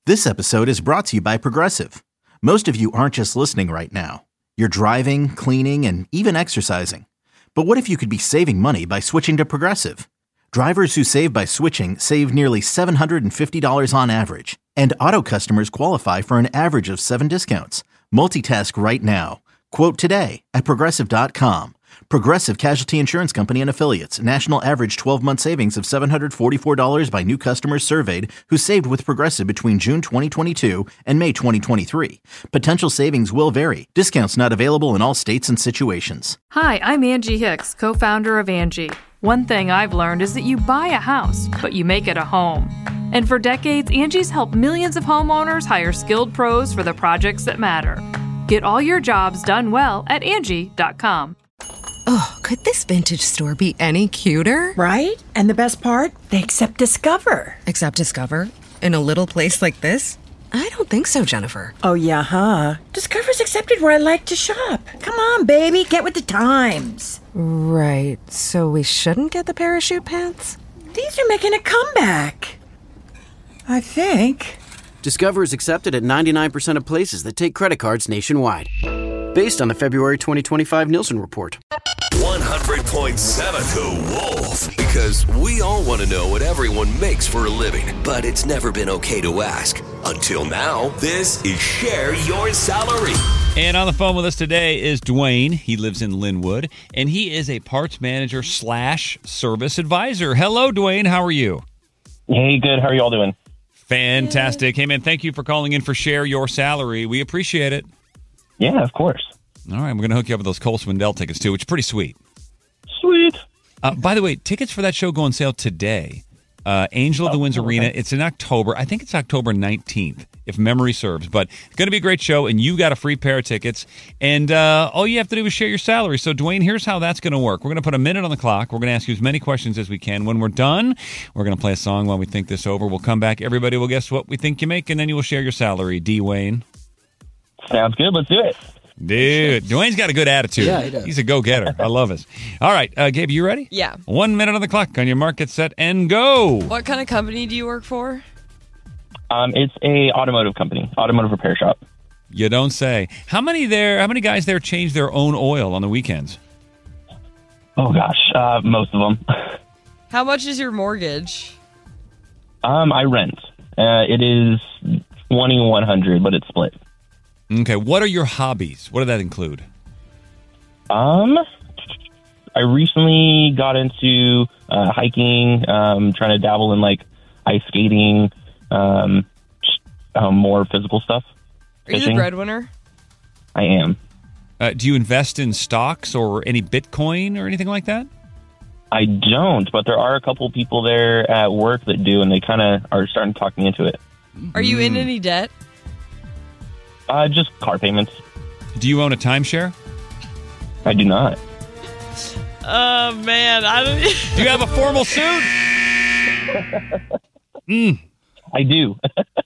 This episode is brought to you by Progressive. Most of you aren't just listening right now. You're driving, cleaning, and even exercising. But what if you could be saving money by switching to Progressive? Drivers who save by switching save nearly $750 on average. And auto customers qualify for an average of 7 discounts. Multitask right now. Quote today at Progressive.com. Progressive Casualty Insurance Company and Affiliates. National average 12-month savings of $744 by new customers surveyed who saved with Progressive between June 2022 and May 2023. Potential savings will vary. Discounts not available in all states and situations. Hi, I'm Angie Hicks, co-founder of Angie. One thing I've learned is that you buy a house, but you make it a home. And for decades, Angie's helped millions of homeowners hire skilled pros for the projects that matter. Get all your jobs done well at Angie.com. Oh, could this vintage store be any cuter? Right? And the best part? They accept Discover. Accept Discover? In a little place like this? I don't think so, Jennifer. Oh, yeah, huh? Discover's accepted where I like to shop. Come on, baby, get with the times. Right, so we shouldn't get the parachute pants? These are making a comeback. I think. Discover is accepted at 99% of places that take credit cards nationwide. Based on the February 2025 Nielsen report. 100.7 The Wolf. Because we all want to know what everyone makes for a living, but it's never been okay to ask. Until now, this is Share Your Salary. And on the phone with us today is Dwayne. He lives in Linwood, and he is a parts manager / service advisor. Hello, Dwayne. How are you? Hey, good. How are you all doing? Fantastic. Hey, man, thank you for calling in for Share Your Salary. We appreciate it. Yeah, of course. All right, we're going to hook you up with those Cole Swindell tickets, too, which is pretty sweet. Sweet. By the way, tickets for that show go on sale today. Angel of the Winds Arena. It's in October. I think it's October 19th, if memory serves. But it's going to be a great show, and you got a free pair of tickets. And all you have to do is share your salary. So, Dwayne, here's how that's going to work. We're going to put a minute on the clock. We're going to ask you as many questions as we can. When we're done, we're going to play a song while we think this over. We'll come back. Everybody will guess what we think you make, and then you will share your salary. Dwayne. Sounds good. Let's do it. Dude, Dwayne's got a good attitude. Yeah, he does. He's a go-getter. I love it. All right, Gabe, you ready? Yeah. 1 minute on the clock. On your mark, get set, and go. What kind of company do you work for? It's a automotive company, automotive repair shop. You don't say. How many guys there change their own oil on the weekends? Oh gosh, most of them. How much is your mortgage? I rent. It is 2,100, but it's split. Okay, what are your hobbies? What does that include? I recently got into hiking, trying to dabble in like ice skating, more physical stuff. Are you the breadwinner? I am. Do you invest in stocks or any Bitcoin or anything like that? I don't, but there are a couple people there at work that do, and they kind of are starting to talk me into it. Are you in any debt? Just car payments. Do you own a timeshare? I do not. Oh, man. I don't... Do you have a formal suit? I do.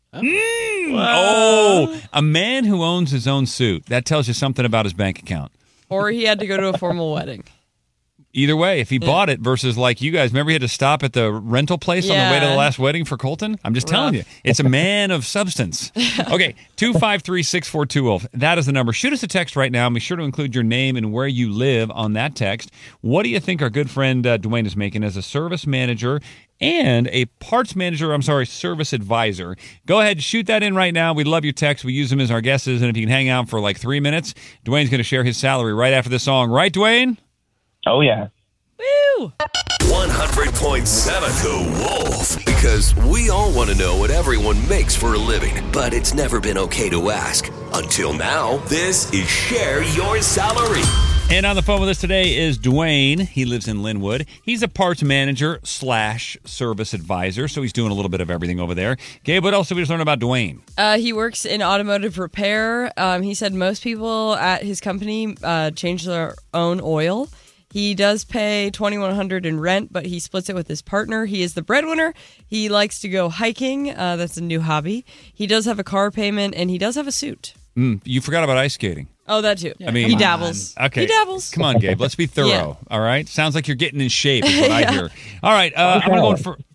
Oh, a man who owns his own suit. That tells you something about his bank account. Or he had to go to a formal wedding. Either way, if he bought it versus like you guys, remember he had to stop at the rental place on the way to the last wedding for Colton? I'm just telling you, it's a man of substance. Okay, 253-6420. That is the number. Shoot us a text right now. Be sure to include your name and where you live on that text. What do you think our good friend Dwayne is making as a service manager and a service advisor? Go ahead, shoot that in right now. We love your text. We use them as our guesses. And if you can hang out for like 3 minutes, Dwayne's going to share his salary right after the song. Right, Dwayne? Oh, yeah. Woo! 100.7 The Wolf. Because we all want to know what everyone makes for a living, but it's never been okay to ask. Until now, this is Share Your Salary. And on the phone with us today is Dwayne. He lives in Linwood. He's a parts manager / service advisor, so he's doing a little bit of everything over there. Gabe, what else did we just learn about Dwayne? He works in automotive repair. He said most people at his company change their own oil. He does pay $2,100 in rent, but he splits it with his partner. He is the breadwinner. He likes to go hiking. That's a new hobby. He does have a car payment, and he does have a suit. You forgot about ice skating. Oh, that too. I mean, he dabbles. Okay. He dabbles. Come on, Gabe. Let's be thorough. Yeah. All right. Sounds like you're getting in shape is what I hear. All right. I'm going to go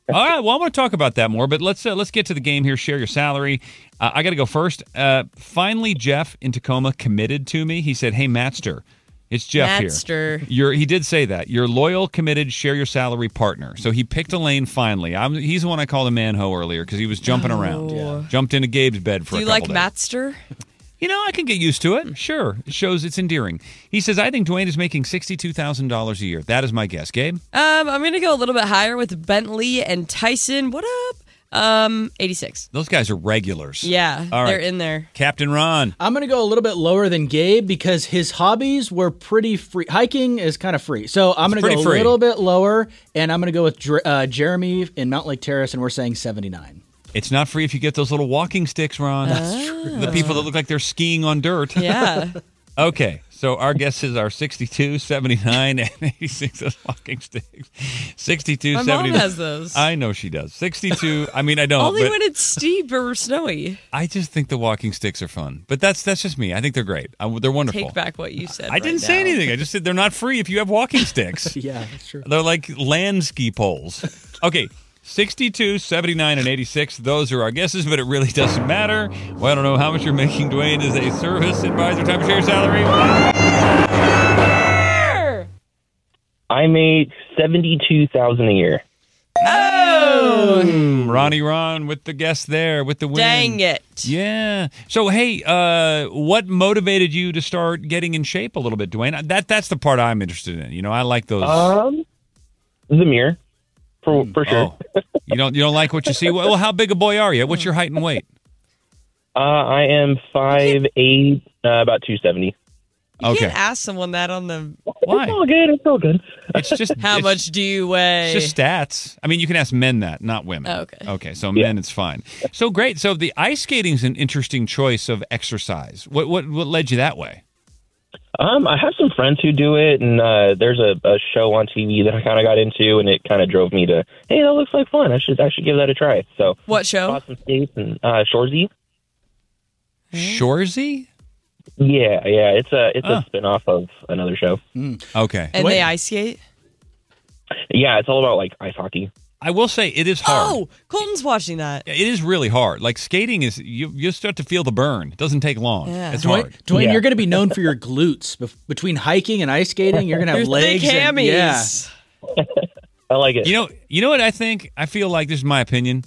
All right. Well, I want to talk about that more, but let's get to the game here. Share your salary. I got to go first. Finally, Jeff in Tacoma committed to me. He said, "Hey, Matster, it's Jeff Matster. here. He did say that. Your loyal, committed, share your salary partner." So he picked a lane finally. He's the one I called a man-ho earlier because he was jumping around. Yeah. Jumped into Gabe's bed for a couple days. Do you like Matster? I can get used to it. Sure. It shows it's endearing. He says, I think Dwayne is making $62,000 a year. That is my guess. Gabe? I'm going to go a little bit higher with Bentley and Tyson. What up? 86. Those guys are regulars. Yeah, all right. They're in there. Captain Ron. I'm going to go a little bit lower than Gabe because his hobbies were pretty free. Hiking is kind of free. So I'm going to go a little bit lower, and I'm going to go with Jeremy in Mount Lake Terrace, and we're saying 79. It's not free if you get those little walking sticks, Ron. That's true. The people that look like they're skiing on dirt. Yeah. Okay, so our guesses are 62, 79, and 86. Those walking sticks. 62, My 79. mom has those. I know she does. 62. I mean, I don't. Only but when it's steep or snowy. I just think the walking sticks are fun. But that's just me. I think they're great. They're wonderful. Take back what you said. I didn't say anything. I just said they're not free if you have walking sticks. Yeah, that's true. They're like land ski poles. Okay. 62, 79, and 86. Those are our guesses, but it really doesn't matter. Well, I don't know how much you're making, Dwayne, as a service advisor. Time to share your salary. I make $72,000 a year. Oh! Ronnie Ron with the guess there, with the win. Dang it. Yeah. So, hey, what motivated you to start getting in shape a little bit, Dwayne? That's the part I'm interested in. I like those. The mirror. For sure. Oh. You don't like what you see? Well, how big a boy are you? What's your height and weight? I am 5'8", about 270. You can't ask someone that on the... Why? It's all good. It's just... How much do you weigh? It's just stats. I mean, you can ask men that, not women. Oh, okay. Okay, so men, it's fine. So great. So the ice skating is an interesting choice of exercise. What led you that way? I have some friends who do it, and there's a show on TV that I kind of got into, and it kind of drove me to, hey, that looks like fun. I should give that a try. So what show? Bought some skates and Shoresy. Shoresy? Yeah. It's a spin-off of another show. Okay. And they ice skate? Yeah, it's all about like ice hockey. I will say it is hard. Oh, Colton's watching that. It is really hard. Like skating is, you start to feel the burn. It doesn't take long. Yeah. It's hard. Dwayne, you're going to be known for your glutes. Between hiking and ice skating, you're going to have legs. Thick hammies. I like it. You know what I think? I feel like, this is my opinion,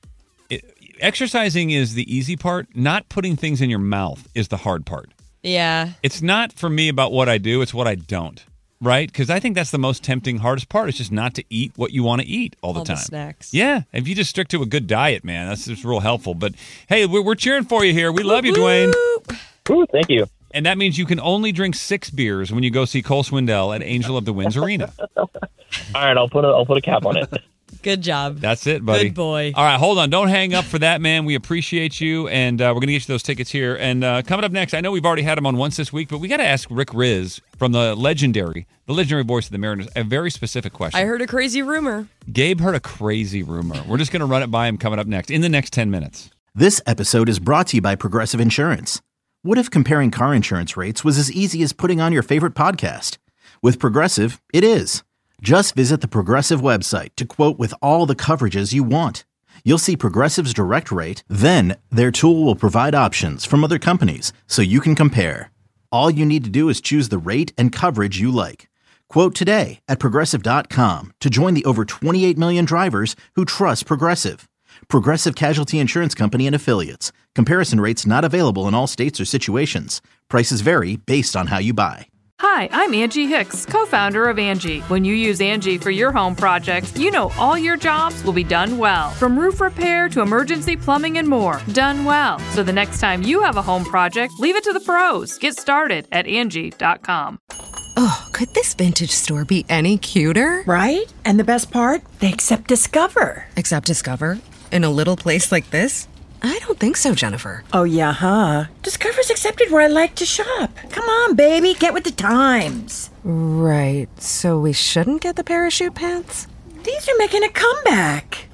exercising is the easy part. Not putting things in your mouth is the hard part. Yeah. It's not for me about what I do. It's what I don't. Right? Because I think that's the most tempting, hardest part. Is just not to eat what you want to eat all the time. The snacks. Yeah. If you just stick to a good diet, man, that's just real helpful. But hey, we're cheering for you here. We love you, Dwayne. Ooh, thank you. And that means you can only drink 6 beers when you go see Cole Swindell at Angel of the Winds Arena. All right, I'll put a cap on it. Good job. That's it, buddy. Good boy. All right, hold on. Don't hang up for that, man. We appreciate you, and we're going to get you those tickets here. And coming up next, I know we've already had him on once this week, but we got to ask Rick Riz from the legendary voice of the Mariners a very specific question. I heard a crazy rumor. Gabe heard a crazy rumor. We're just going to run it by him coming up next in the next 10 minutes. This episode is brought to you by Progressive Insurance. What if comparing car insurance rates was as easy as putting on your favorite podcast? With Progressive, it is. Just visit the Progressive website to quote with all the coverages you want. You'll see Progressive's direct rate, then their tool will provide options from other companies so you can compare. All you need to do is choose the rate and coverage you like. Quote today at Progressive.com to join the over 28 million drivers who trust Progressive. Progressive Casualty Insurance Company and Affiliates. Comparison rates not available in all states or situations. Prices vary based on how you buy. Hi, I'm Angie Hicks, co-founder of Angie. When you use Angie for your home projects, you know all your jobs will be done well. From roof repair to emergency plumbing and more, done well. So the next time you have a home project, leave it to the pros. Get started at Angie.com. Oh, could this vintage store be any cuter? Right? And the best part? They accept Discover. Accept Discover? In a little place like this? I don't think so, Jennifer. Oh, yeah, huh? Discover's accepted where I like to shop. Come on, baby, get with the times. Right, so we shouldn't get the parachute pants? These are making a comeback.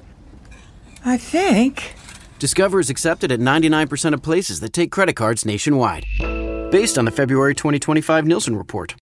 I think. Discover is accepted at 99% of places that take credit cards nationwide. Based on the February 2025 Nielsen report.